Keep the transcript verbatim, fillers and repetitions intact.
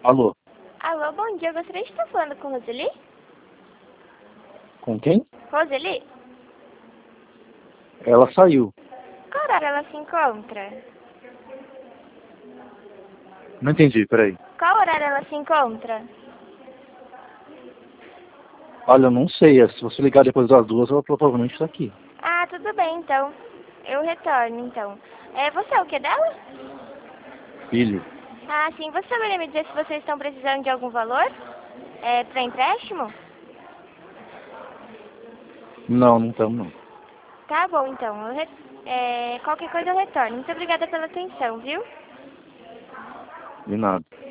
Alô, Alô, bom dia. Eu gostaria de estar falando com Roseli. com quem? Roseli? Ela saiu. Qual horário ela se encontra? Não entendi, peraí. Qual horário ela se encontra? Olha, eu não sei. Se você ligar depois das duas, ela provavelmente está aqui. Ah, tudo bem, então. Eu retorno, então. É, você é o que dela? Filho? Ah, sim. Você saberia me dizer se vocês estão precisando de algum valor? É, para empréstimo? Não, não estamos não. Tá bom, então. Eu re... é, qualquer coisa eu retorno. Muito obrigada pela atenção, viu? De nada.